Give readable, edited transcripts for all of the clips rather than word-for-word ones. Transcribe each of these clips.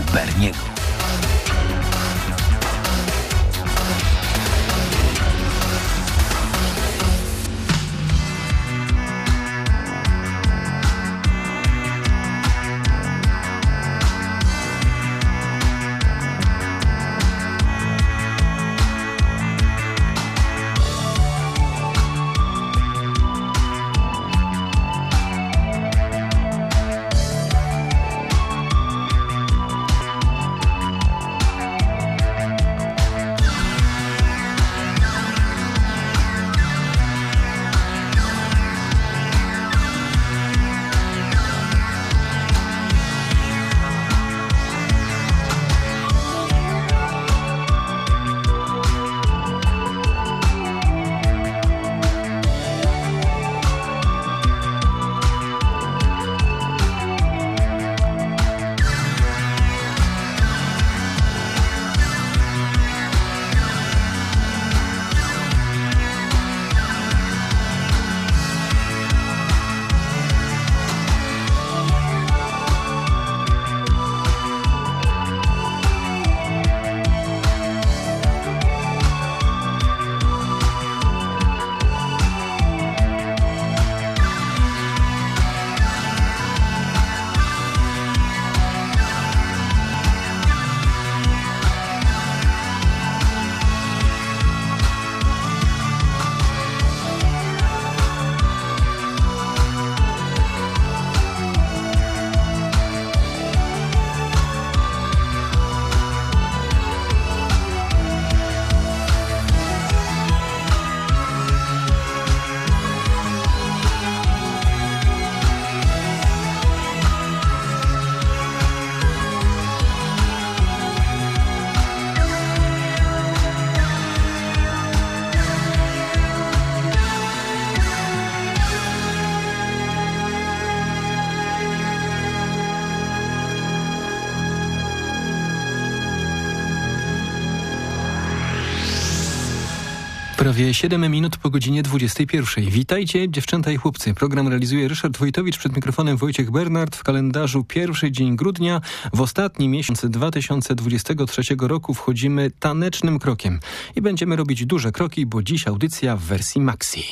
Berniego. Prawie 7 minut po godzinie 21. Witajcie dziewczęta i chłopcy. Program realizuje Ryszard Wojtowicz, przed mikrofonem Wojciech Bernard. W kalendarzu pierwszy dzień grudnia. W ostatni miesiąc 2023 roku wchodzimy tanecznym krokiem. I będziemy robić duże kroki, bo dziś audycja w wersji maxi.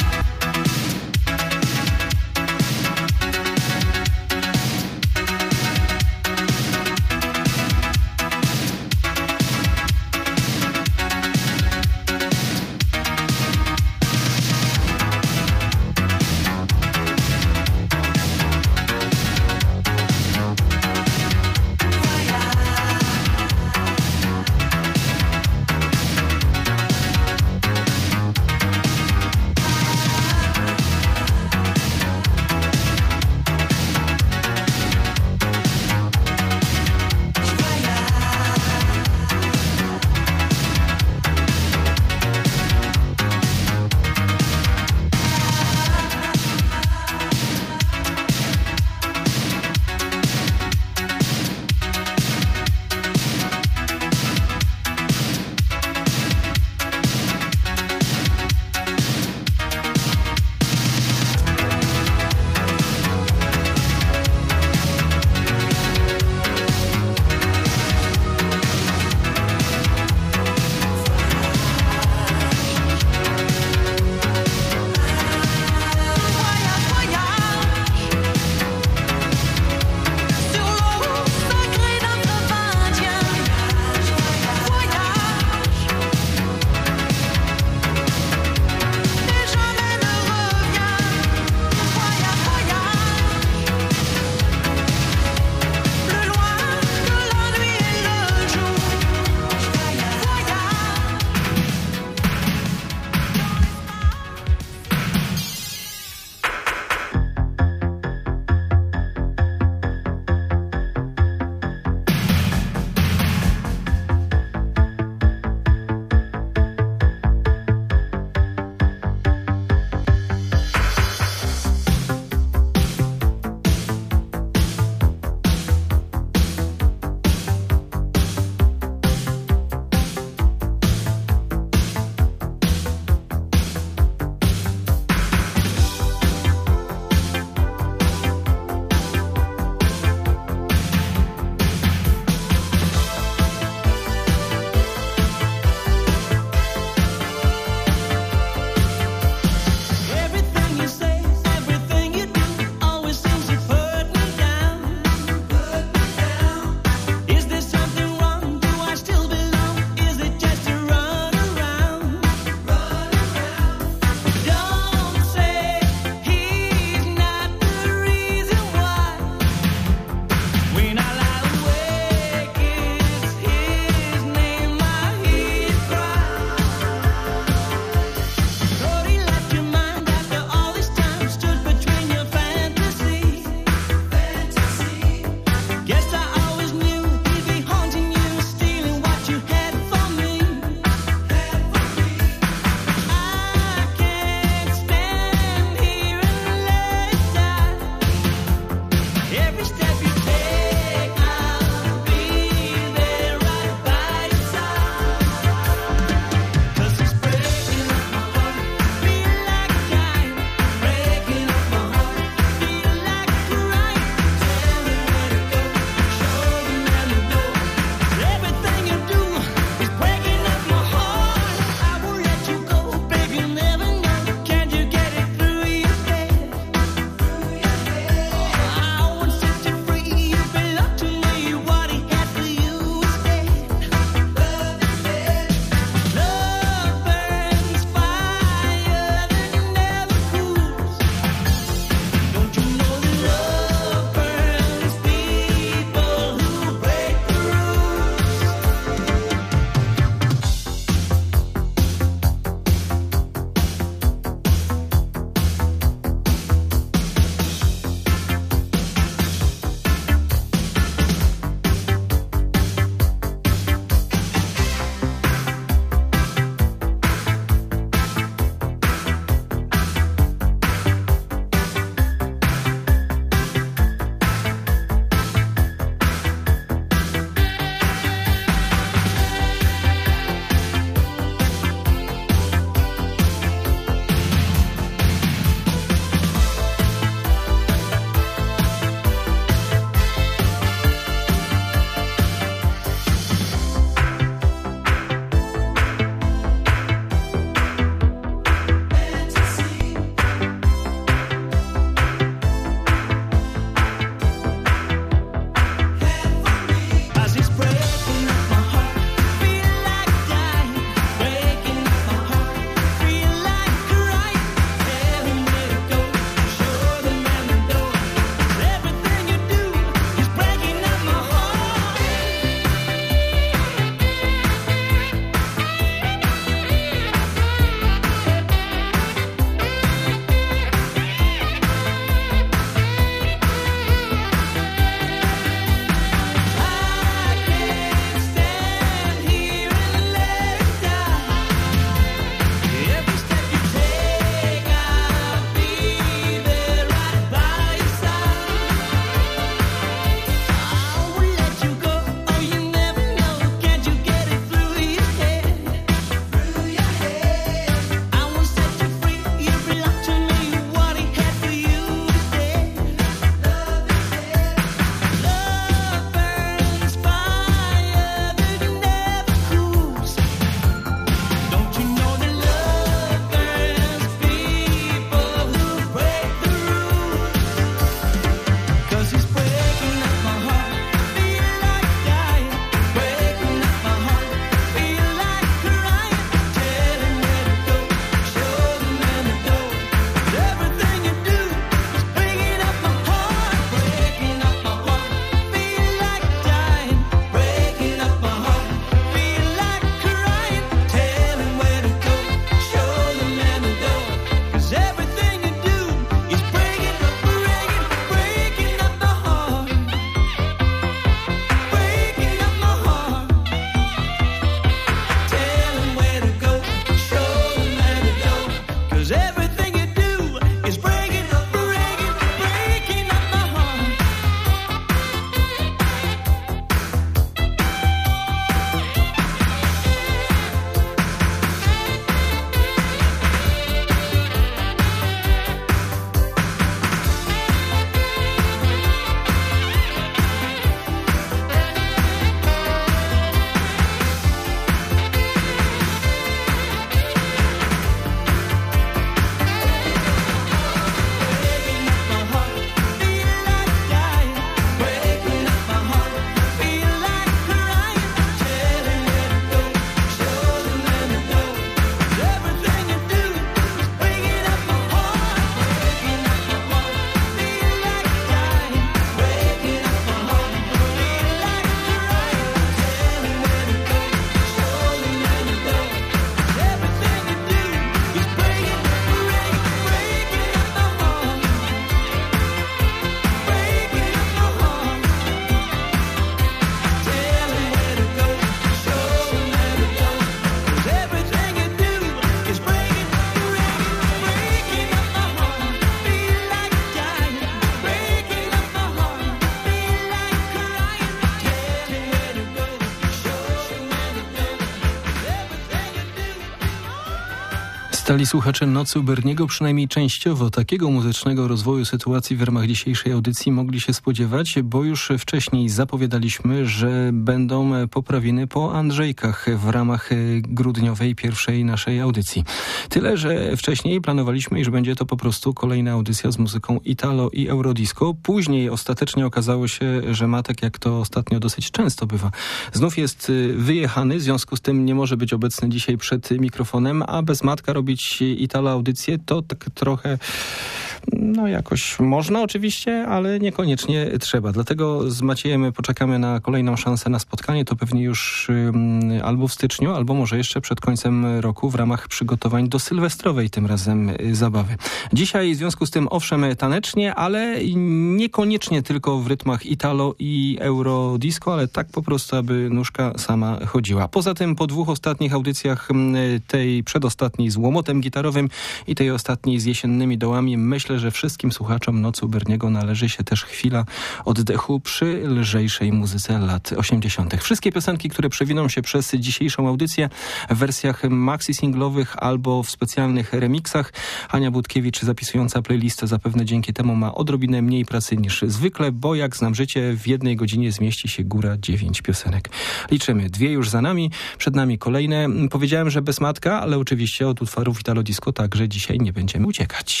Stali słuchacze Nocy u Berniego, przynajmniej częściowo takiego muzycznego rozwoju sytuacji w ramach dzisiejszej audycji mogli się spodziewać, bo już wcześniej zapowiadaliśmy, że będą poprawiny po Andrzejkach w ramach grudniowej pierwszej naszej audycji. Tyle, że wcześniej planowaliśmy, iż będzie to po prostu kolejna audycja z muzyką Italo i Eurodisco. Później ostatecznie okazało się, że Matek, jak to ostatnio dosyć często bywa, znów jest wyjechany, w związku z tym nie może być obecny dzisiaj przed mikrofonem, a bez Matka robić Italo audycję to tak trochę jakoś można oczywiście, ale niekoniecznie trzeba. Dlatego z Maciejem poczekamy na kolejną szansę na spotkanie. To pewnie już albo w styczniu, albo może jeszcze przed końcem roku w ramach przygotowań do sylwestrowej tym razem zabawy. Dzisiaj w związku z tym owszem tanecznie, ale niekoniecznie tylko w rytmach Italo i Eurodisco, ale tak po prostu, aby nóżka sama chodziła. Poza tym po dwóch ostatnich audycjach, tej przedostatniej z łomotem gitarowym i tej ostatniej z jesiennymi dołami, myślę, że wszystkim słuchaczom Nocy u Berniego należy się też chwila oddechu przy lżejszej muzyce lat 80. Wszystkie piosenki, które przewiną się przez dzisiejszą audycję w wersjach maxi-singlowych albo w specjalnych remixach. Ania Budkiewicz, zapisująca playlistę, zapewne dzięki temu ma odrobinę mniej pracy niż zwykle, bo jak znam życie, w jednej godzinie zmieści się góra 9 piosenek. Liczymy, 2 już za nami, przed nami kolejne. Powiedziałem, że bez Matka, ale oczywiście od utworów Italo Disco także dzisiaj nie będziemy uciekać.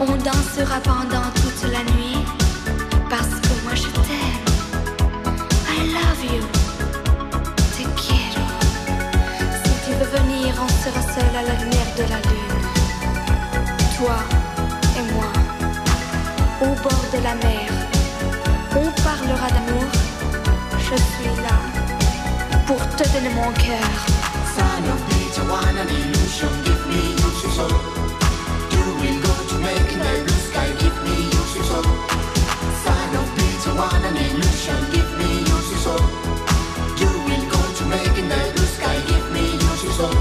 On dansera pendant toute la nuit, parce que moi je t'aime. I love you, te quiero. Si tu veux venir, on sera seul à la lumière de la lune. Toi et moi, au bord de la mer. On parlera d'amour, je suis là pour te donner mon cœur. Son of Peter, one an illusion, give me your soul. You will go to make in the blue sky, give me your soul. Son of Peter, one an illusion, give me your soul. You will go to make in the blue sky, give me your soul.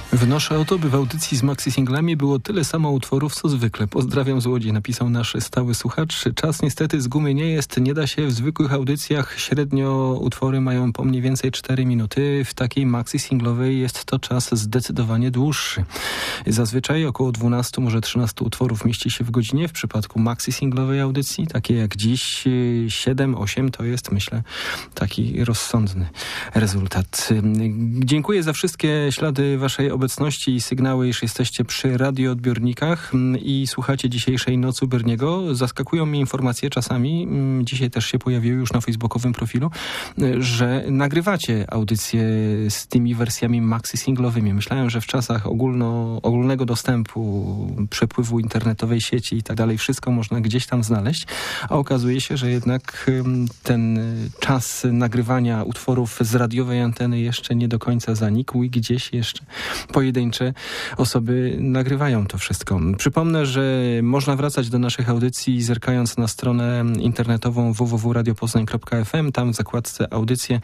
Wnoszę o to, by w audycji z maxi singlami było tyle samo utworów, co zwykle. Pozdrawiam z Łodzi, napisał nasz stały słuchacz. Czas niestety z gumy nie jest, nie da się w zwykłych audycjach. Średnio utwory mają po mniej więcej 4 minuty. W takiej maxi singlowej jest to czas zdecydowanie dłuższy. Zazwyczaj około 12, może 13 utworów mieści się w godzinie. W przypadku maxi singlowej audycji, takie jak dziś, 7-8 to jest, myślę, taki rozsądny rezultat. Dziękuję za wszystkie ślady waszej obecności i sygnały, iż jesteście przy radioodbiornikach i słuchacie dzisiejszej Nocy Berniego. Zaskakują mnie informacje czasami, dzisiaj też się pojawiły już na facebookowym profilu, że nagrywacie audycje z tymi wersjami maxi singlowymi. Myślałem, że w czasach ogólnego dostępu, przepływu internetowej sieci i tak dalej, wszystko można gdzieś tam znaleźć, a okazuje się, że jednak ten czas nagrywania utworów z radiowej anteny jeszcze nie do końca zanikł i gdzieś jeszcze pojedyncze osoby nagrywają to wszystko. Przypomnę, że można wracać do naszych audycji zerkając na stronę internetową www.radiopoznań.fm. Tam w zakładce audycje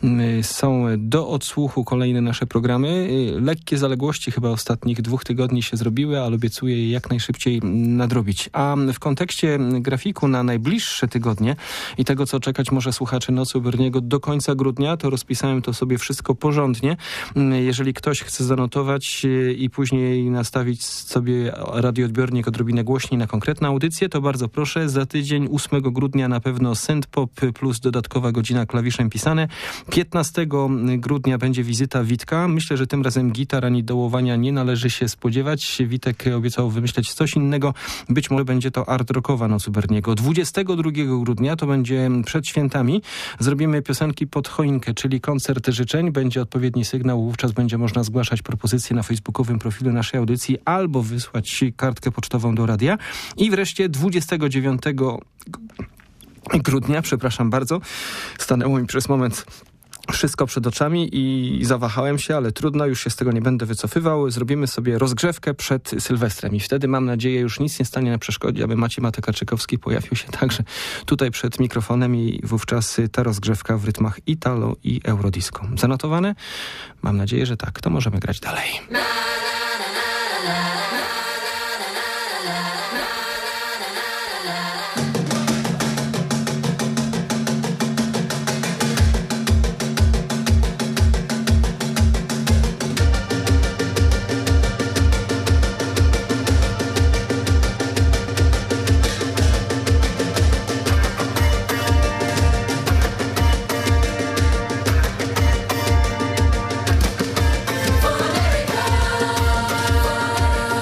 są do odsłuchu kolejne nasze programy. Lekkie zaległości chyba ostatnich 2 tygodni się zrobiły, ale obiecuję je jak najszybciej nadrobić. A w kontekście grafiku na najbliższe tygodnie i tego, co czekać może słuchaczy Nocy Berniego do końca grudnia, to rozpisałem to sobie wszystko porządnie. Jeżeli ktoś chce zanotować i później nastawić sobie radioodbiornik odrobinę głośniej na konkretną audycję, to bardzo proszę. Za tydzień 8 grudnia na pewno synthpop plus dodatkowa godzina klawiszem pisane. 15 grudnia będzie wizyta Witka. Myślę, że tym razem gitar ani dołowania nie należy się spodziewać. Witek obiecał wymyśleć coś innego. Być może będzie to art rockowa Nocy Berniego. 22 grudnia to będzie przed świętami. Zrobimy piosenki pod choinkę, czyli koncert życzeń. Będzie odpowiedni sygnał. Wówczas będzie można zgłaszać propozycje na facebookowym profilu naszej audycji albo wysłać kartkę pocztową do radia. I wreszcie 29 grudnia, przepraszam bardzo, stanęło mi przez moment wszystko przed oczami i zawahałem się, ale trudno, już się z tego nie będę wycofywał. Zrobimy sobie rozgrzewkę przed Sylwestrem i wtedy, mam nadzieję, już nic nie stanie na przeszkodzie, aby Maciej Matek-Kaczykowski pojawił się także tutaj przed mikrofonem i wówczas ta rozgrzewka w rytmach Italo i Eurodisco. Zanotowane? Mam nadzieję, że tak. To możemy grać dalej. For America.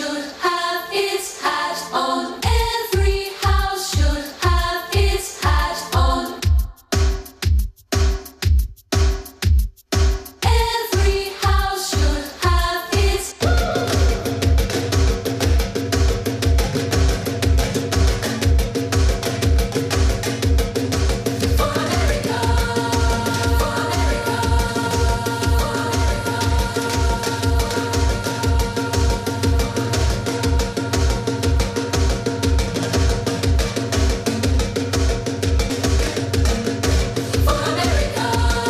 should have its hat on. Every house should have its hat on. Every house should have its. For America, for America, for America,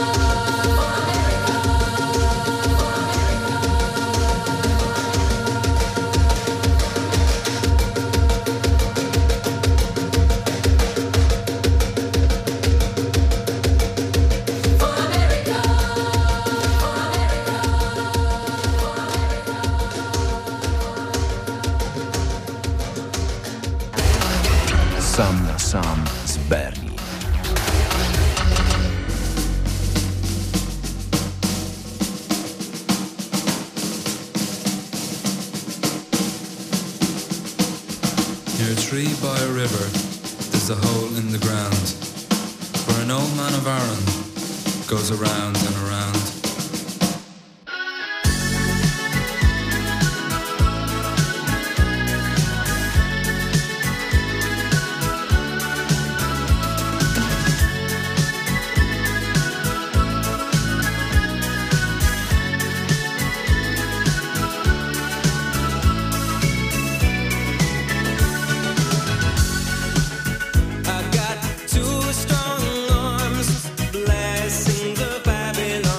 for America, for America. Sam na sam z Berlin. Near a tree by a river, there's a hole in the ground, where an old man of Arran goes around and around. I got two strong arms blessing the Babylon.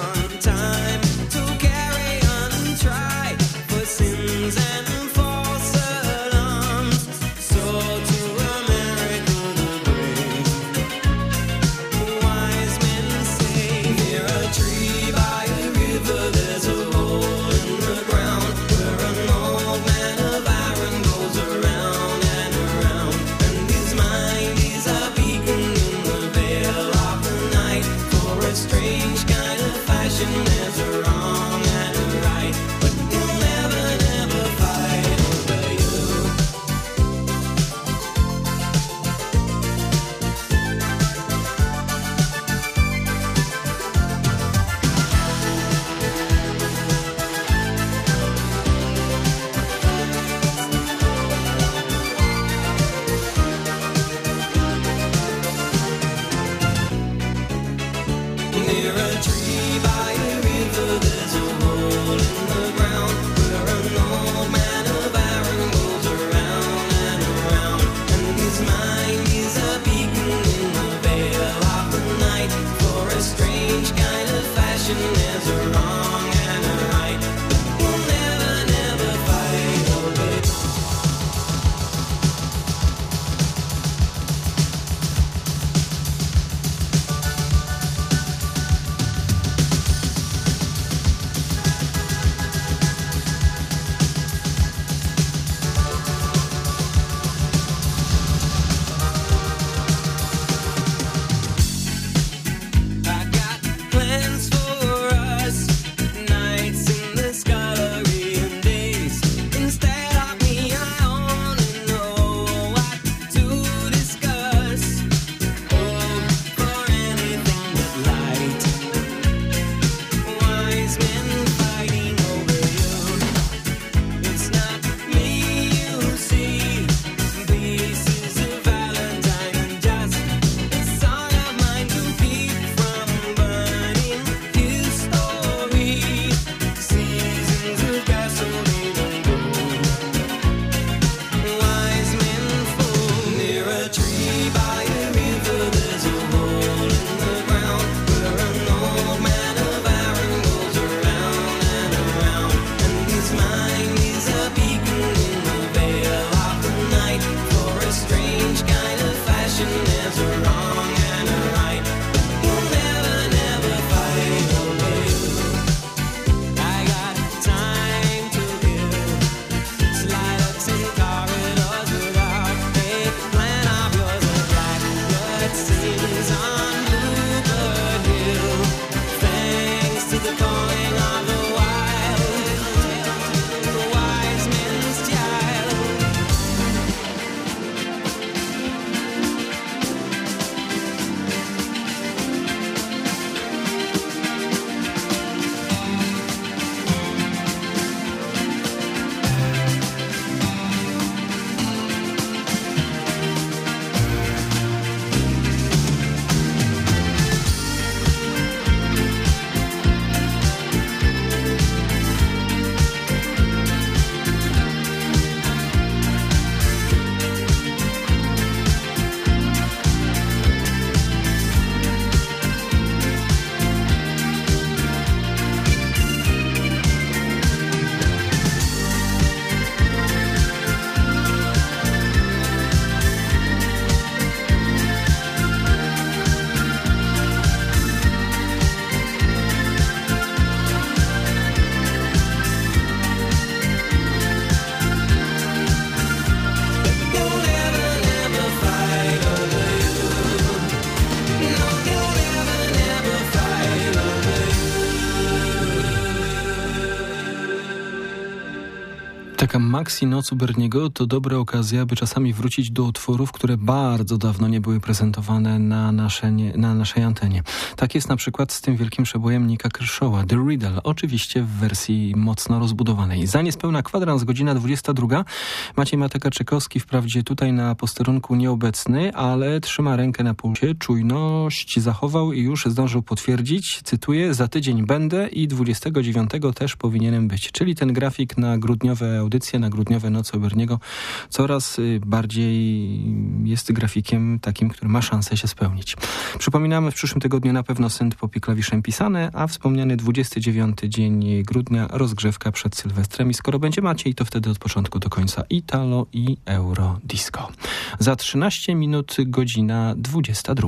Taka maxi noc u Berniego to dobra okazja, by czasami wrócić do utworów, które bardzo dawno nie były prezentowane na naszej antenie. Tak jest na przykład z tym wielkim przebojem Nicka Kershawa, The Riddle, oczywiście w wersji mocno rozbudowanej. Za niespełna kwadrans, godzina 22. Maciej Mateka-Czekowski wprawdzie tutaj na posterunku nieobecny, ale trzyma rękę na pulsie, czujność zachował i już zdążył potwierdzić, cytuję, za tydzień będę i 29 też powinienem być. Czyli ten grafik na grudniowe audycje, na grudniowe noce Berniego coraz bardziej jest grafikiem takim, który ma szansę się spełnić. Przypominamy, w przyszłym tygodniu na pewno synth-pop i klawiszem pisane, a wspomniany 29 dzień grudnia rozgrzewka przed Sylwestrem i skoro będzie Maciej, to wtedy od początku do końca Italo i Euro Disco. Za 13 minut godzina 22.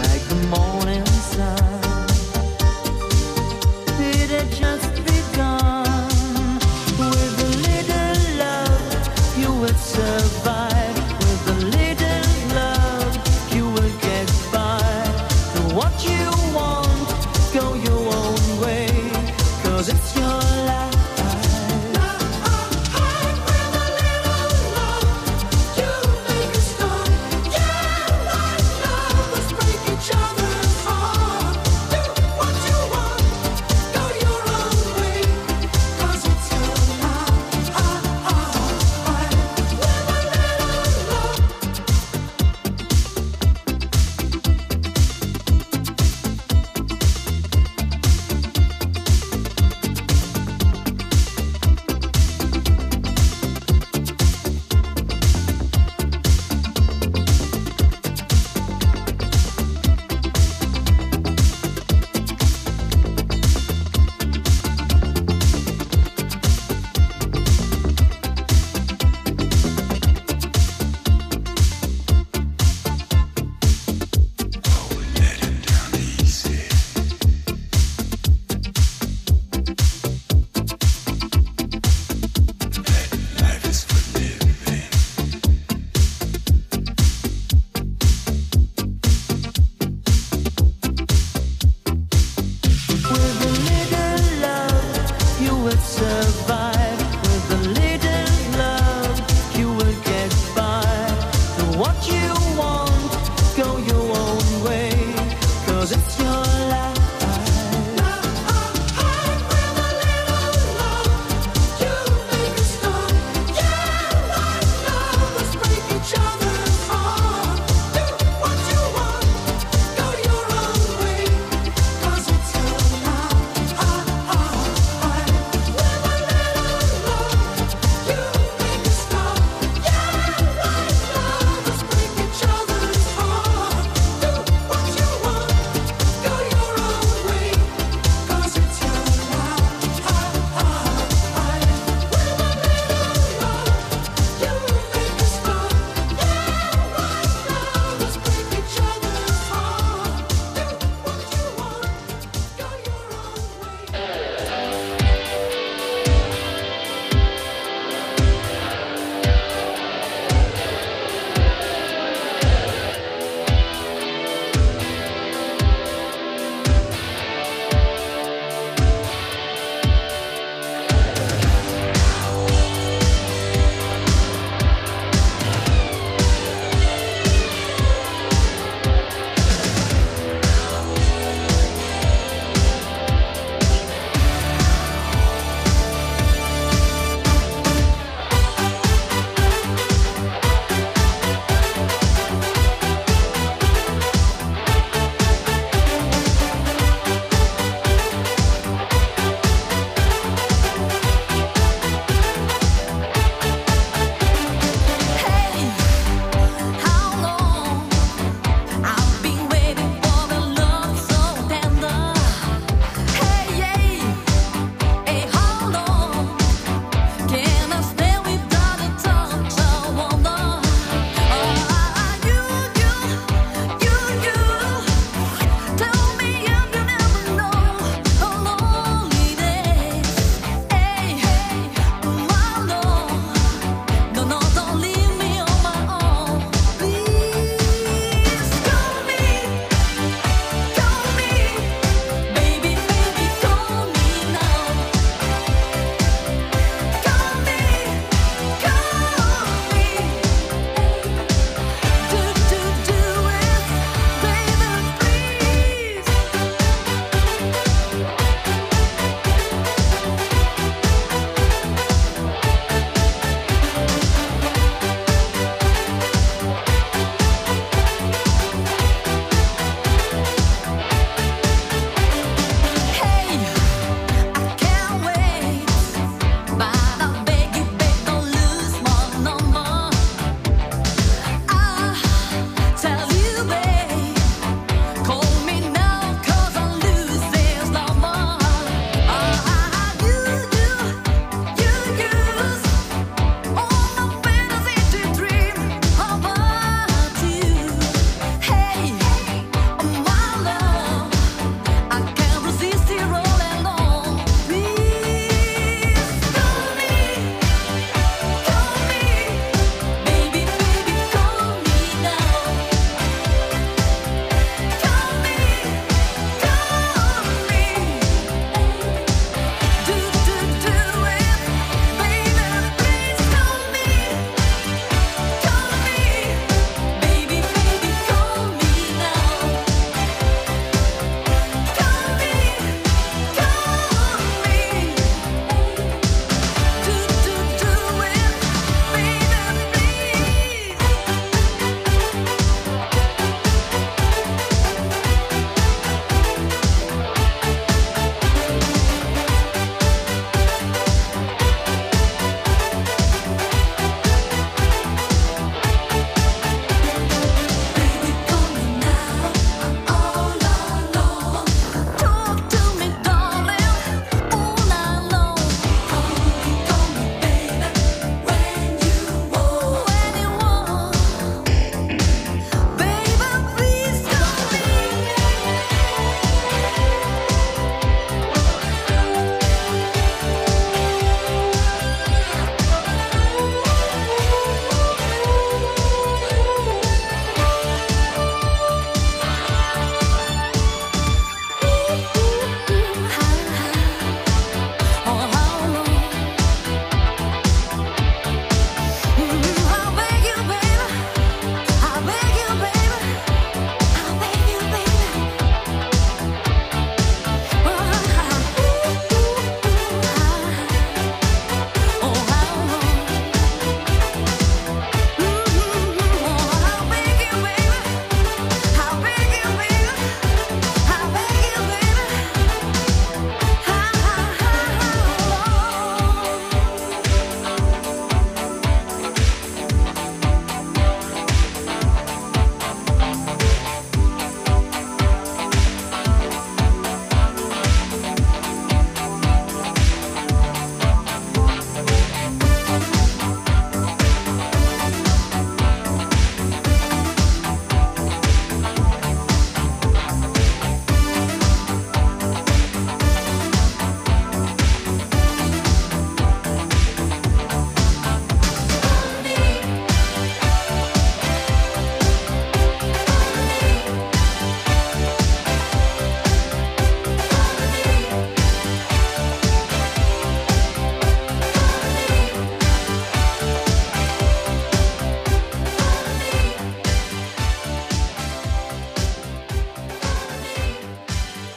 Just begun. 'cause it's your